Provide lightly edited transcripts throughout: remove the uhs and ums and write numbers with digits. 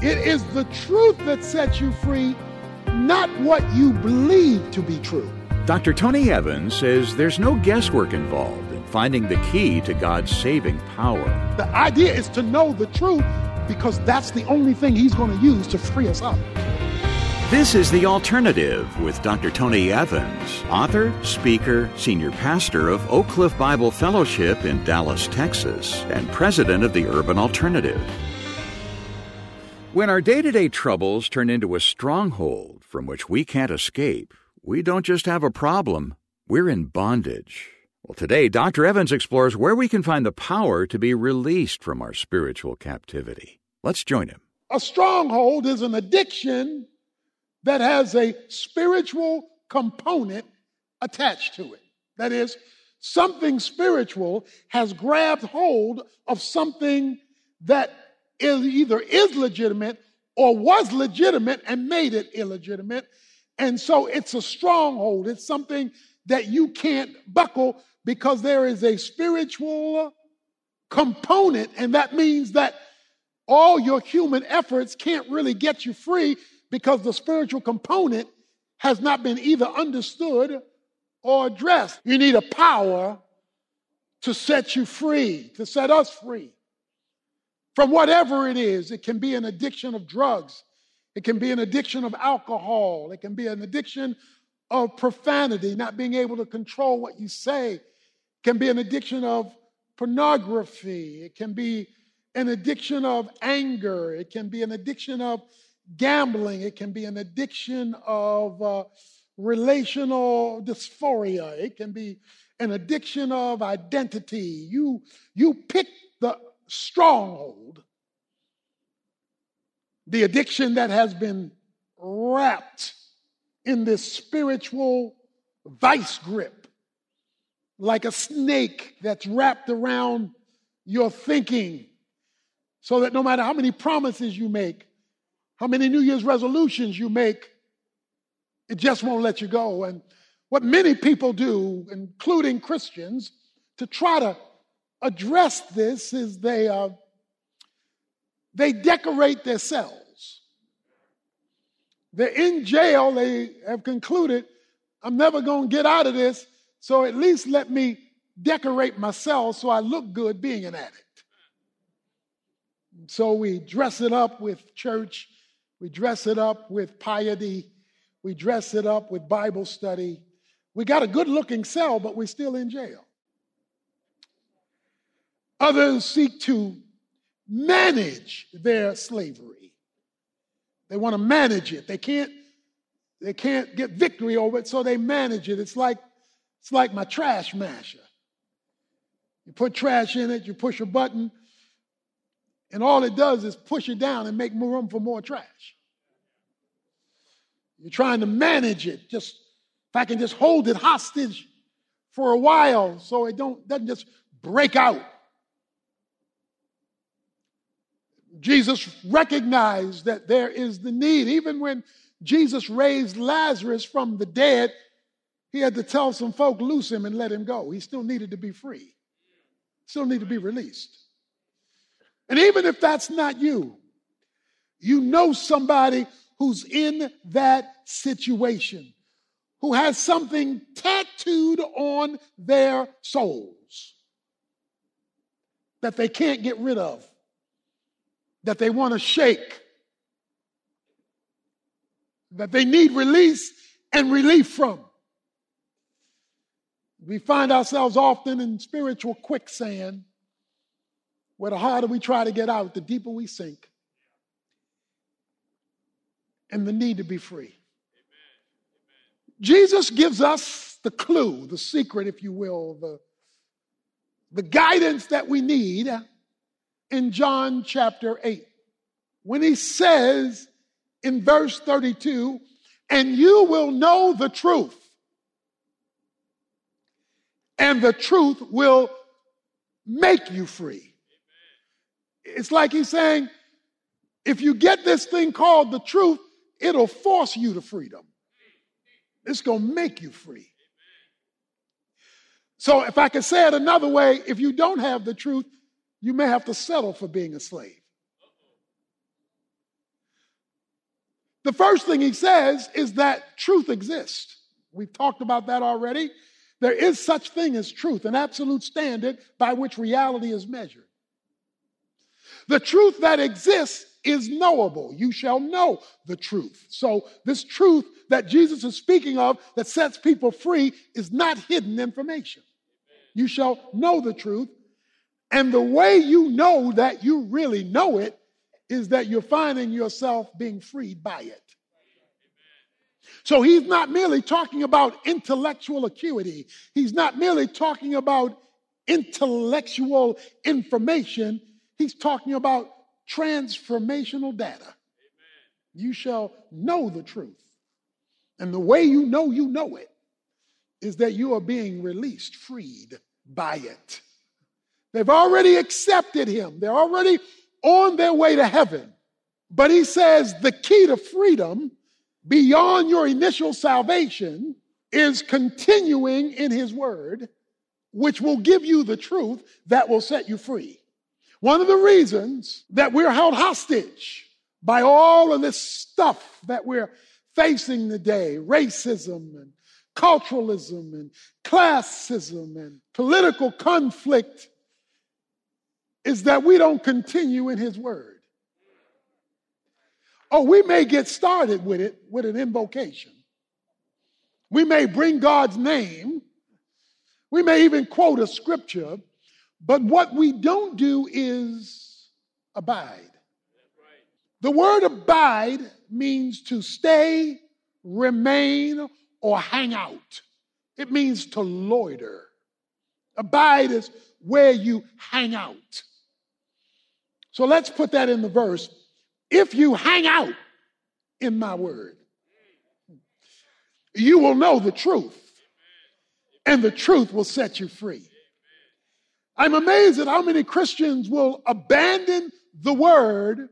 It is the truth that sets you free, not what you believe to be true. Dr. Tony Evans says there's no guesswork involved in finding the key to God's saving power. The idea is to know the truth because that's the only thing He's going to use to free us up. This is The Alternative with Dr. Tony Evans, author, speaker, senior pastor of Oak Cliff Bible Fellowship in Dallas, Texas, and president of the Urban Alternative. When our day-to-day troubles turn into a stronghold from which we can't escape, we don't just have a problem, we're in bondage. Well, today, Dr. Evans explores where we can find the power to be released from our spiritual captivity. Let's join him. A stronghold is an addiction that has a spiritual component attached to it. That is, something spiritual has grabbed hold of something that either is legitimate or was legitimate and made it illegitimate. And so it's a stronghold. It's something that you can't buckle because there is a spiritual component, and that means that all your human efforts can't really get you free because the spiritual component has not been either understood or addressed. You need a power to set you free, to set us free from whatever it is. It can be an addiction of drugs. It can be an addiction of alcohol. It can be an addiction of profanity, not being able to control what you say. It can be an addiction of pornography. It can be an addiction of anger. It can be an addiction of gambling. It can be an addiction of relational dysphoria. It can be an addiction of identity. You pick the stronghold, the addiction that has been wrapped in this spiritual vice grip, like a snake that's wrapped around your thinking, so that no matter how many promises you make, how many New Year's resolutions you make, it just won't let you go. And what many people do, including Christians, to try to address this is they decorate their cells. They're in jail. They have concluded, I'm never going to get out of this, so at least let me decorate my cell so I look good being an addict. So we dress it up with church. We dress it up with piety. We dress it up with Bible study. We got a good-looking cell, but we're still in jail. Others seek to manage their slavery. They want to manage it. They can't get victory over it, so they manage it. It's like my trash masher. You put trash in it, you push a button, and all it does is push it down and make more room for more trash. You're trying to manage it. If I can just hold it hostage for a while so it doesn't just break out. Jesus recognized that there is the need. Even when Jesus raised Lazarus from the dead, he had to tell some folk, loose him and let him go. He still needed to be free. Still needed to be released. And even if that's not you, you know somebody who's in that situation, who has something tattooed on their souls that they can't get rid of, that they want to shake, that they need release and relief from. We find ourselves often in spiritual quicksand, where the harder we try to get out, the deeper we sink, and the need to be free. Amen. Jesus gives us the clue, the secret, if you will, the guidance that we need in John chapter 8, when he says in verse 32, and you will know the truth, and the truth will make you free. It's like he's saying, if you get this thing called the truth, it'll force you to freedom. It's going to make you free. So if I could say it another way, if you don't have the truth, you may have to settle for being a slave. The first thing he says is that truth exists. We've talked about that already. There is such thing as truth, an absolute standard by which reality is measured. The truth that exists is knowable. You shall know the truth. So this truth that Jesus is speaking of that sets people free is not hidden information. You shall know the truth. And the way you know that you really know it is that you're finding yourself being freed by it. So he's not merely talking about intellectual acuity. He's not merely talking about intellectual information. He's talking about transformational data. You shall know the truth. And the way you know it is that you are being released, freed by it. They've already accepted him. They're already on their way to heaven. But he says the key to freedom beyond your initial salvation is continuing in his word, which will give you the truth that will set you free. One of the reasons that we're held hostage by all of this stuff that we're facing today, racism and culturalism and classism and political conflict, is that we don't continue in his word. Oh, we may get started with it with an invocation. We may bring God's name. We may even quote a scripture. But what we don't do is abide. The word abide means to stay, remain, or hang out. It means to loiter. Abide is where you hang out. So let's put that in the verse. If you hang out in my word, you will know the truth, and the truth will set you free. I'm amazed at how many Christians will abandon the word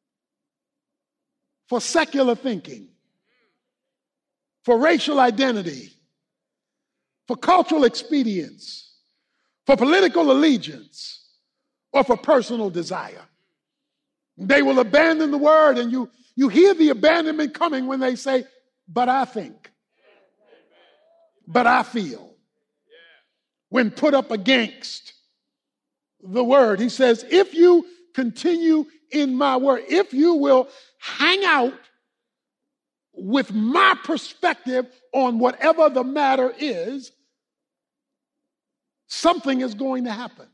for secular thinking, for racial identity, for cultural expedience, for political allegiance, or for personal desire. They will abandon the word, and you hear the abandonment coming when they say, but I think, but I feel. When put up against the word, he says, if you continue in my word, if you will hang out with my perspective on whatever the matter is, something is going to happen.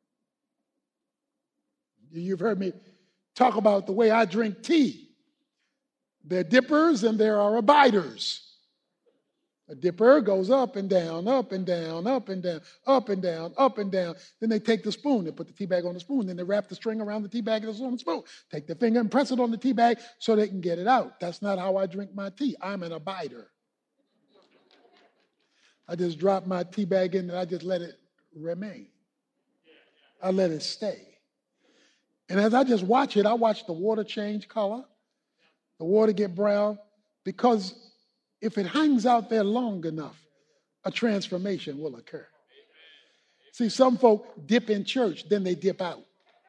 You've heard me talk about the way I drink tea. There are dippers and there are abiders. A dipper goes up and down, up and down, up and down, up and down, up and down. Then they take the spoon and put the tea bag on the spoon. Then they wrap the string around the tea bag and it's on the spoon. Take the finger and press it on the tea bag so they can get it out. That's not how I drink my tea. I'm an abider. I just drop my tea bag in and I just let it remain. I let it stay. And as I just watch it, I watch the water change color, the water get brown, because if it hangs out there long enough, a transformation will occur. See, some folk dip in church, then they dip out.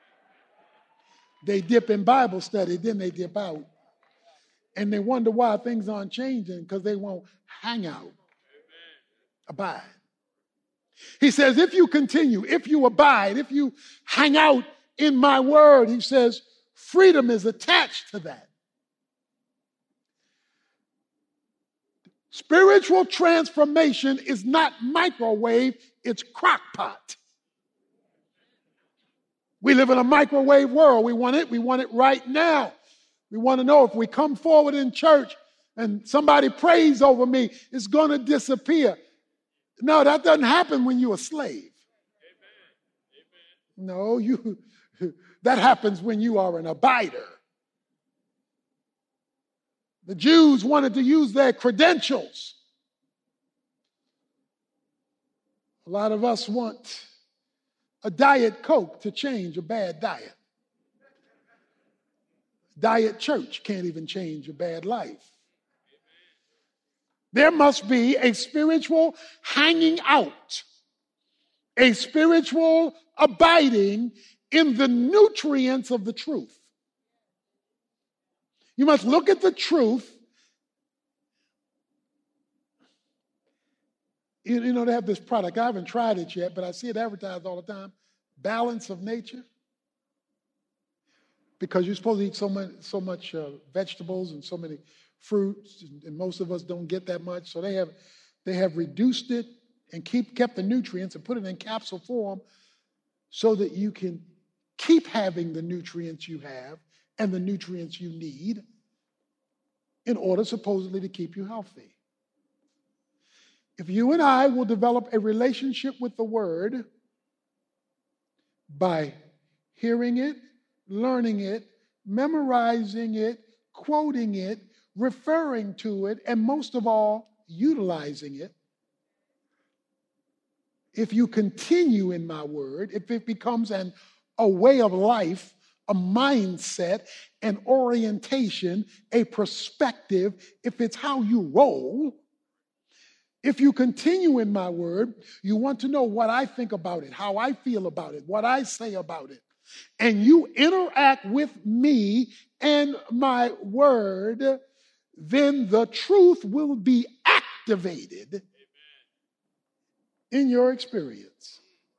They dip in Bible study, then they dip out. And they wonder why things aren't changing, because they won't hang out. Abide. He says, if you continue, if you abide, if you hang out in my word, he says, freedom is attached to that. Spiritual transformation is not microwave, it's crock pot. We live in a microwave world. We want it right now. We want to know if we come forward in church and somebody prays over me, it's going to disappear. No, that doesn't happen when you're a slave. No, that happens when you are an abider. The Jews wanted to use their credentials. A lot of us want a Diet Coke to change a bad diet. Diet church can't even change a bad life. There must be a spiritual hanging out, a spiritual abiding in the nutrients of the truth. You must look at the truth. You know, they have this product. I haven't tried it yet, but I see it advertised all the time. Balance of Nature. Because you're supposed to eat so much vegetables and so many fruits, and most of us don't get that much. So they have reduced it and kept the nutrients and put it in capsule form so that you can keep having the nutrients you have and the nutrients you need in order supposedly to keep you healthy. If you and I will develop a relationship with the Word by hearing it, learning it, memorizing it, quoting it, referring to it, and most of all, utilizing it, if you continue in my word, if it becomes a way of life, a mindset, an orientation, a perspective, if it's how you roll, if you continue in my word, you want to know what I think about it, how I feel about it, what I say about it, and you interact with me and my word, then the truth will be activated in your experience.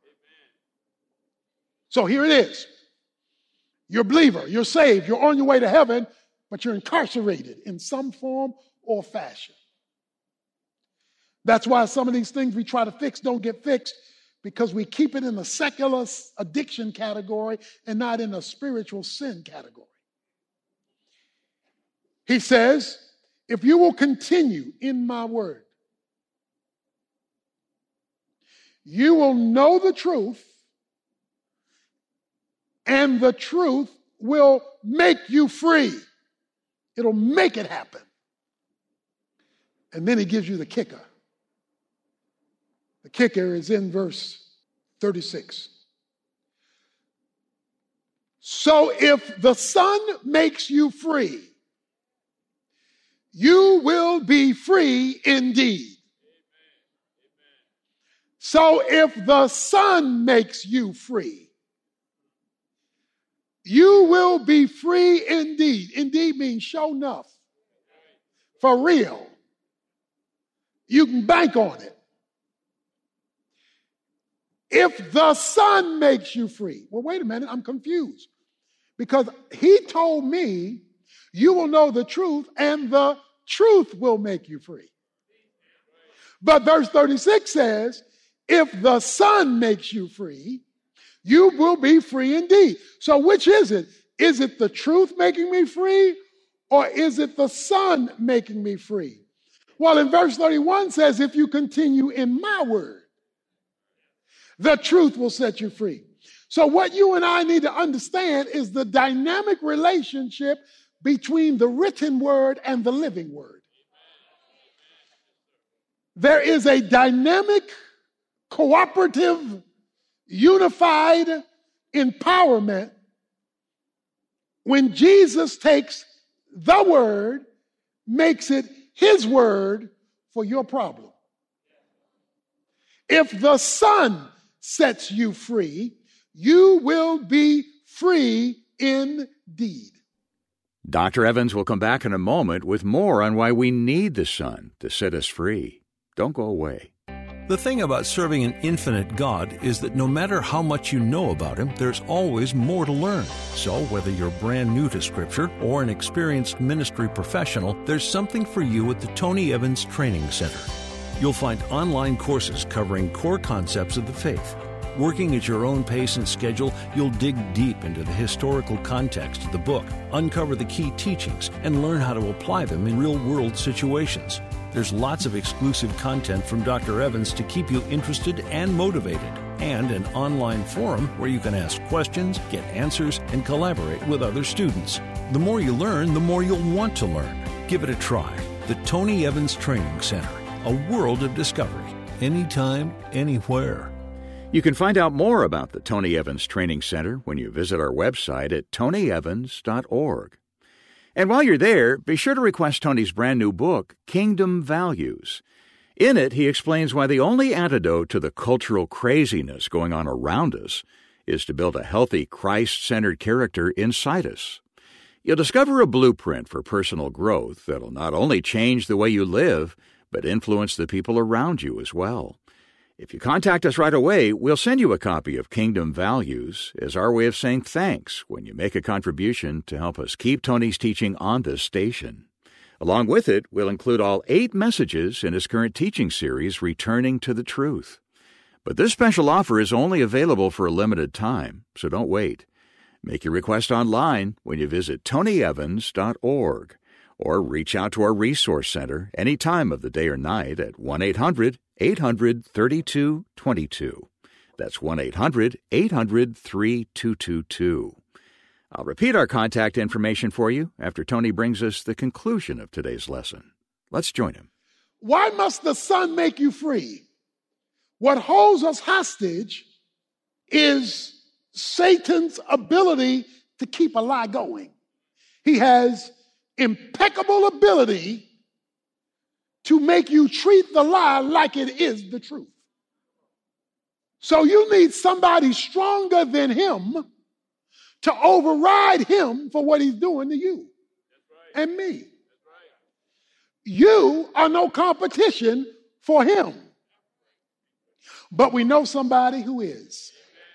So here it is. You're a believer, you're saved, you're on your way to heaven, but you're incarcerated in some form or fashion. That's why some of these things we try to fix don't get fixed, because we keep it in the secular addiction category and not in a spiritual sin category. He says, if you will continue in my word, you will know the truth, and the truth will make you free. It'll make it happen. And then he gives you the kicker. The kicker is in verse 36. So if the Son makes you free, you will be free indeed. So if the Son makes you free, you will be free indeed. Indeed means sure enough. For real. You can bank on it. If the Son makes you free. Well, wait a minute, I'm confused. Because he told me you will know the truth and the truth will make you free. But verse 36 says, if the Son makes you free, you will be free indeed. So which is it? Is it the truth making me free, or is it the Son making me free? Well, in verse 31 says, if you continue in my word, the truth will set you free. So what you and I need to understand is the dynamic relationship between the written word and the living word. There is a dynamic, cooperative, unified empowerment when Jesus takes the word, makes it his word for your problem. If the Son sets you free, you will be free indeed. Dr. Evans will come back in a moment with more on why we need the Son to set us free. Don't go away. The thing about serving an infinite God is that no matter how much you know about Him, there's always more to learn. So whether you're brand new to Scripture or an experienced ministry professional, there's something for you at the Tony Evans Training Center. You'll find online courses covering core concepts of the faith. Working at your own pace and schedule, you'll dig deep into the historical context of the book, uncover the key teachings, and learn how to apply them in real-world situations. There's lots of exclusive content from Dr. Evans to keep you interested and motivated, and an online forum where you can ask questions, get answers, and collaborate with other students. The more you learn, the more you'll want to learn. Give it a try. The Tony Evans Training Center, a world of discovery, anytime, anywhere. You can find out more about the Tony Evans Training Center when you visit our website at tonyevans.org. And while you're there, be sure to request Tony's brand new book, Kingdom Values. In it, he explains why the only antidote to the cultural craziness going on around us is to build a healthy, Christ-centered character inside us. You'll discover a blueprint for personal growth that'll not only change the way you live, but influence the people around you as well. If you contact us right away, we'll send you a copy of Kingdom Values as our way of saying thanks when you make a contribution to help us keep Tony's teaching on this station. Along with it, we'll include all 8 messages in his current teaching series, Returning to the Truth. But this special offer is only available for a limited time, so don't wait. Make your request online when you visit tonyevans.org or reach out to our Resource Center any time of the day or night at 1-800-800-3222. That's 1-800-800-3222. I'll repeat our contact information for you after Tony brings us the conclusion of today's lesson. Let's join him. Why must the Son make you free? What holds us hostage is Satan's ability to keep a lie going. He has impeccable ability to make you treat the lie like it is the truth. So you need somebody stronger than him to override him for what he's doing to you and me. You are no competition for him. But we know somebody who is.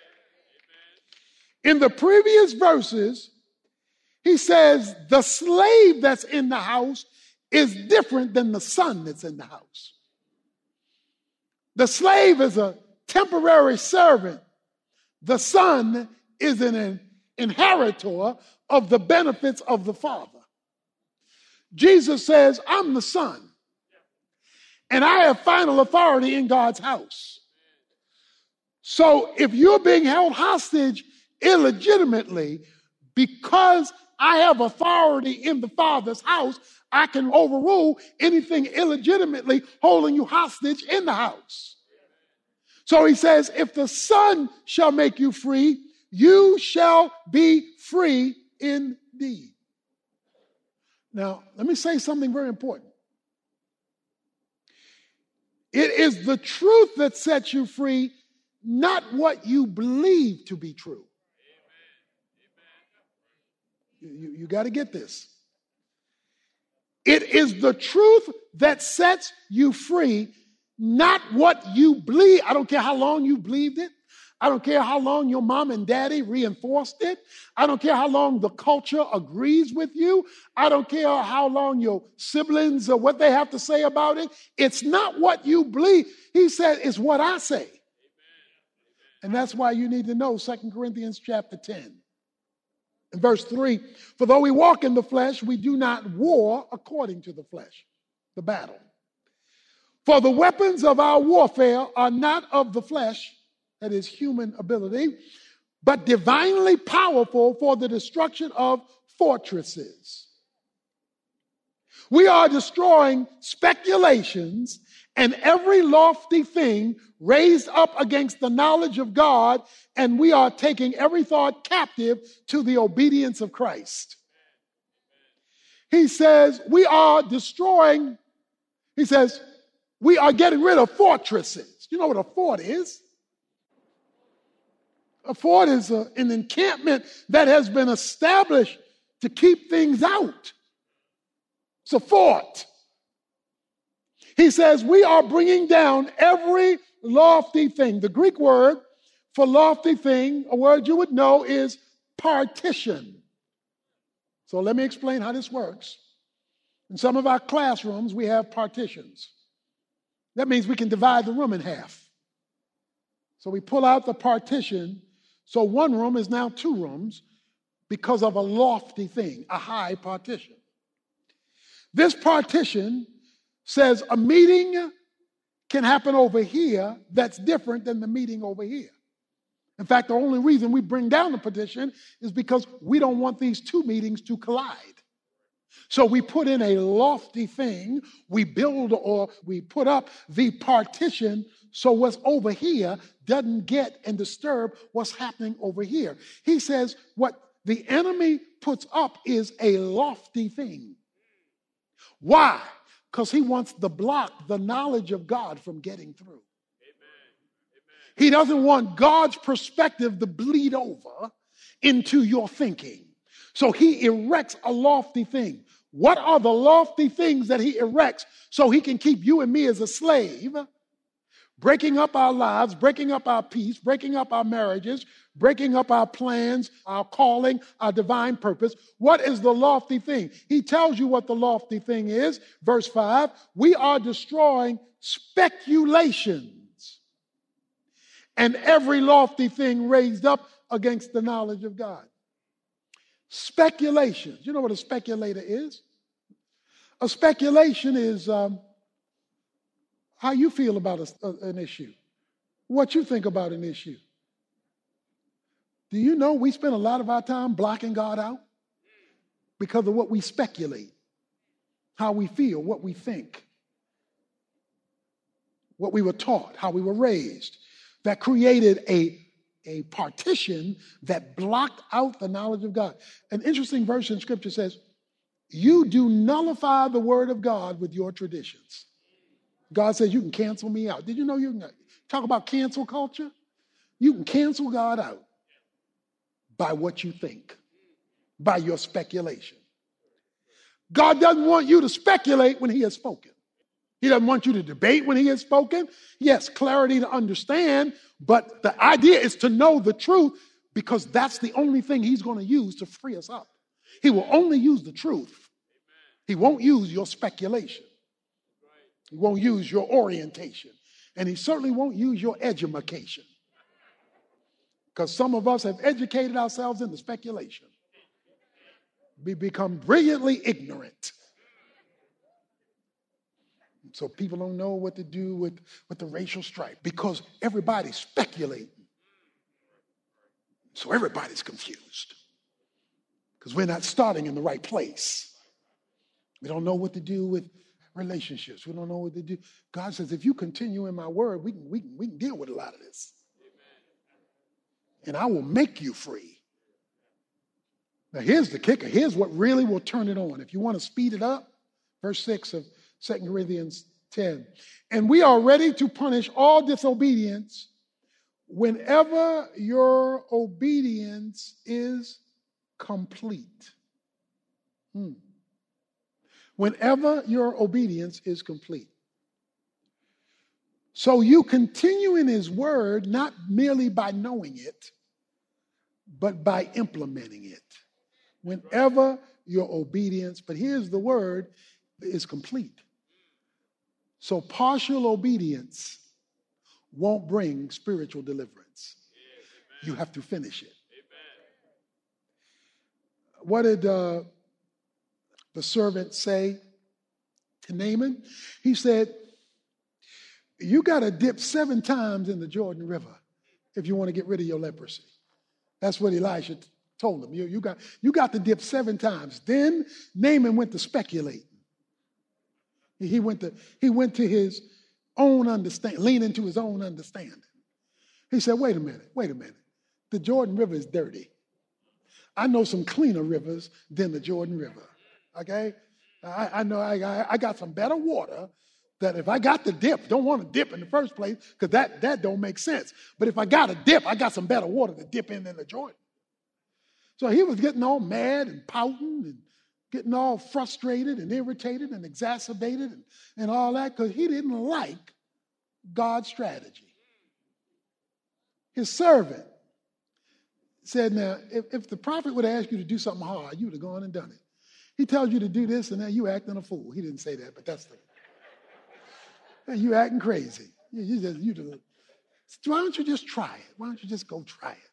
In the previous verses, he says the slave that's in the house is different than the son that's in the house. The slave is a temporary servant. The son is an inheritor of the benefits of the father. Jesus says, I'm the son, and I have final authority in God's house. So if you're being held hostage illegitimately, because I have authority in the Father's house, I can overrule anything illegitimately holding you hostage in the house. So he says, if the Son shall make you free, you shall be free indeed. Now, let me say something very important. It is the truth that sets you free, not what you believe to be true. You got to get this. It is the truth that sets you free, not what you believe. I don't care how long you believed it. I don't care how long your mom and daddy reinforced it. I don't care how long the culture agrees with you. I don't care how long your siblings or what they have to say about it. It's not what you believe. He said, it's what I say. And that's why you need to know 2 Corinthians chapter 10. In verse 3, for though we walk in the flesh, we do not war according to the flesh, the battle. For the weapons of our warfare are not of the flesh, that is human ability, but divinely powerful for the destruction of fortresses. We are destroying speculations and every lofty thing raised up against the knowledge of God, and we are taking every thought captive to the obedience of Christ. He says we are destroying, he says we are getting rid of fortresses. You know what a fort is? A fort is an encampment that has been established to keep things out. It's a fort. He says we are bringing down every lofty thing. The Greek word for lofty thing, a word you would know, is partition. So let me explain how this works. In some of our classrooms, we have partitions. That means we can divide the room in half. So we pull out the partition, so one room is now 2 rooms because of a lofty thing, a high partition. This partition says a meeting can happen over here that's different than the meeting over here. In fact, the only reason we bring down the partition is because we don't want these 2 meetings to collide. So we put in a lofty thing, we build or we put up the partition so what's over here doesn't get and disturb what's happening over here. He says what the enemy puts up is a lofty thing. Why? Because he wants to block the knowledge of God from getting through. Amen. He doesn't want God's perspective to bleed over into your thinking. So he erects a lofty thing. What are the lofty things that he erects so he can keep you and me as a slave, breaking up our lives, breaking up our peace, breaking up our marriages, breaking up our plans, our calling, our divine purpose? What is the lofty thing? He tells you what the lofty thing is. Verse 5, we are destroying speculations and every lofty thing raised up against the knowledge of God. Speculations. You know what a speculator is? A speculation is how you feel about an issue, what you think about an issue. Do you know we spend a lot of our time blocking God out because of what we speculate, how we feel, what we think, what we were taught, how we were raised, that created a partition that blocked out the knowledge of God. An interesting verse in Scripture says, you do nullify the word of God with your traditions. God says you can cancel me out. Did you know you can talk about cancel culture? You can cancel God out by what you think, by your speculation. God doesn't want you to speculate when he has spoken. He doesn't want you to debate when he has spoken. Yes, clarity to understand, but the idea is to know the truth because that's the only thing he's going to use to free us up. He will only use the truth. He won't use your speculation. He won't use your orientation. And he certainly won't use your edumacation. Because some of us have educated ourselves into speculation. We become brilliantly ignorant. So people don't know what to do with the racial strife because everybody's speculating. So everybody's confused because we're not starting in the right place. We don't know what to do with relationships. We don't know what to do. God says, if you continue in my word, we can deal with a lot of this. And I will make you free. Now here's the kicker. Here's what really will turn it on. If you want to speed it up, verse 6 of 2 Corinthians 10. And we are ready to punish all disobedience whenever your obedience is complete. Whenever your obedience is complete. So you continue in his word, not merely by knowing it, but by implementing it. Whenever your obedience, but here's the word, is complete. So partial obedience won't bring spiritual deliverance. You have to finish it. What did the servant say to Naaman? He said, you got to dip 7 times in the Jordan River if you want to get rid of your leprosy. That's what Elisha told him. You got to dip 7 times. Then Naaman went to speculating. He went to his own understanding, lean into his own understanding. He said, wait a minute. The Jordan River is dirty. I know some cleaner rivers than the Jordan River. Okay? I know I got some better water that if I got to dip, don't want to dip in the first place because that don't make sense. But if I got to dip, I got some better water to dip in than the Jordan. So he was getting all mad and pouting and getting all frustrated and irritated and exacerbated and all that because he didn't like God's strategy. His servant said, now, if the prophet would have asked you to do something hard, you would have gone and done it. He tells you to do this and now you acting a fool. He didn't say that, but that's the... You acting crazy. Why don't you just try it? Why don't you just go try it?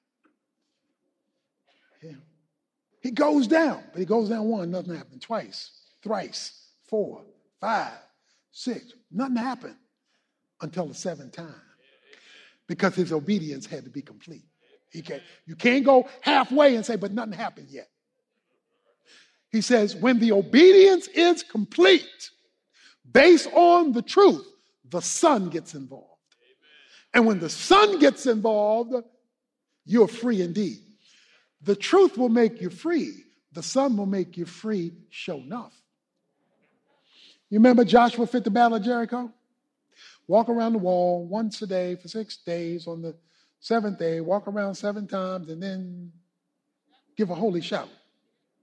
Yeah. He goes down, but he goes down 1, nothing happened. Twice, thrice, 4, 5, 6, nothing happened until the 7th time because his obedience had to be complete. You can't go halfway and say, but nothing happened yet. He says, when the obedience is complete, based on the truth, the Son gets involved. And when the Son gets involved, you're free indeed. The truth will make you free. The Son will make you free, sure enough. You remember Joshua fit the battle of Jericho? Walk around the wall once a day for 6 days. On the 7th day, walk around 7 times and then give a holy shout.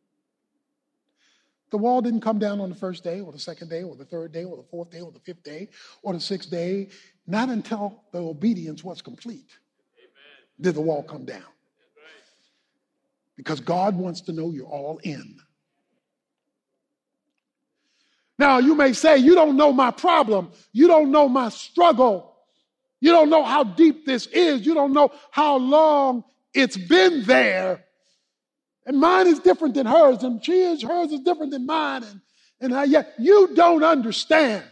The wall didn't come down on the first day or the second day or the third day or the fourth day or the fifth day or the sixth day. Not until the obedience was complete did the wall come down. Because God wants to know you're all in. Now, you may say, you don't know my problem. You don't know my struggle. You don't know how deep this is. You don't know how long it's been there. And mine is different than hers, and hers is different than mine. And yet you don't understand.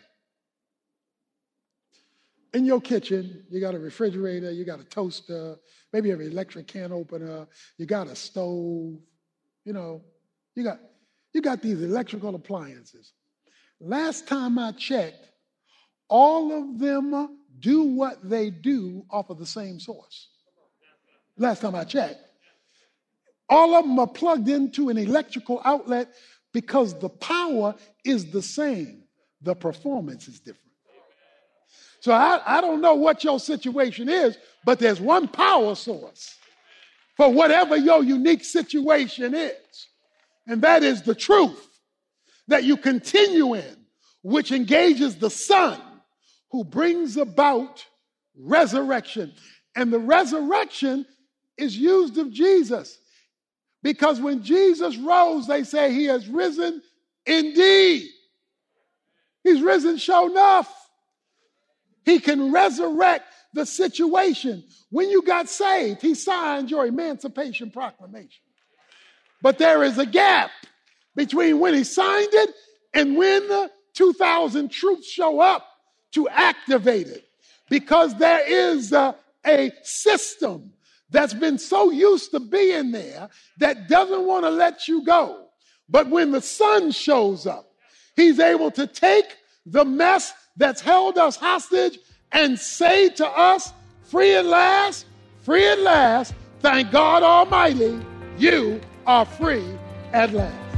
In your kitchen, you got a refrigerator, you got a toaster, maybe an electric can opener, you got a stove, you got these electrical appliances. Last time I checked, all of them do what they do off of the same source. Last time I checked. All of them are plugged into an electrical outlet because the power is the same. The performance is different. So I don't know what your situation is, but there's one power source for whatever your unique situation is. And that is the truth that you continue in, which engages the Son who brings about resurrection. And the resurrection is used of Jesus. Because when Jesus rose, they say he has risen indeed. He's risen sure enough. He can resurrect the situation. When you got saved, he signed your Emancipation Proclamation. But there is a gap between when he signed it and when the 2,000 troops show up to activate it. Because there is a system that's been so used to being there that doesn't want to let you go. But when the Son shows up, he's able to take the mess that's held us hostage and say to us, free at last, thank God Almighty, you are free at last.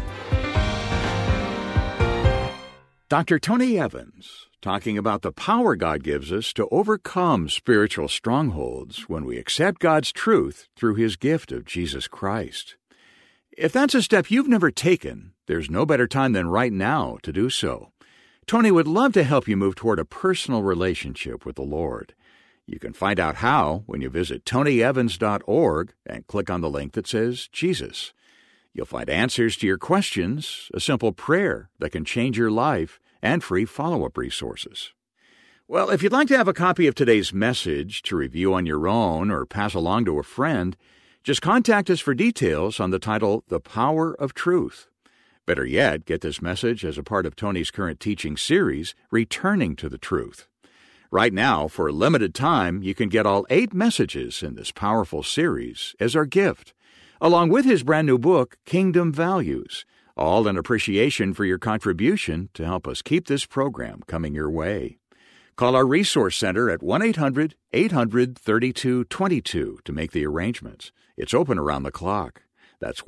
Dr. Tony Evans, talking about the power God gives us to overcome spiritual strongholds when we accept God's truth through his gift of Jesus Christ. If that's a step you've never taken, there's no better time than right now to do so. Tony would love to help you move toward a personal relationship with the Lord. You can find out how when you visit tonyevans.org and click on the link that says Jesus. You'll find answers to your questions, a simple prayer that can change your life, and free follow-up resources. Well, if you'd like to have a copy of today's message to review on your own or pass along to a friend, just contact us for details on the title, The Power of Truth. Better yet, get this message as a part of Tony's current teaching series, Returning to the Truth. Right now, for a limited time, you can get all 8 messages in this powerful series as our gift, along with his brand new book, Kingdom Values, all in appreciation for your contribution to help us keep this program coming your way. Call our Resource Center at 1-800-800-3222 to make the arrangements. It's open around the clock. That's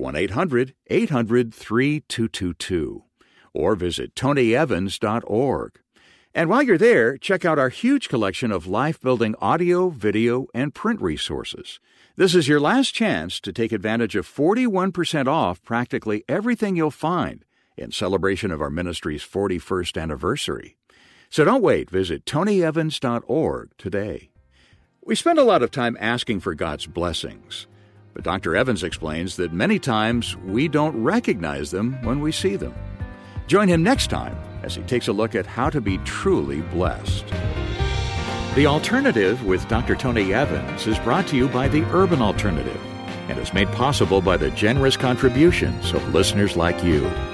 1-800-800-3222. Or visit tonyevans.org. And while you're there, check out our huge collection of life-building audio, video, and print resources. This is your last chance to take advantage of 41% off practically everything you'll find in celebration of our ministry's 41st anniversary. So don't wait. Visit tonyevans.org today. We spend a lot of time asking for God's blessings, but Dr. Evans explains that many times we don't recognize them when we see them. Join him next time as he takes a look at how to be truly blessed. The Alternative with Dr. Tony Evans is brought to you by the Urban Alternative and is made possible by the generous contributions of listeners like you.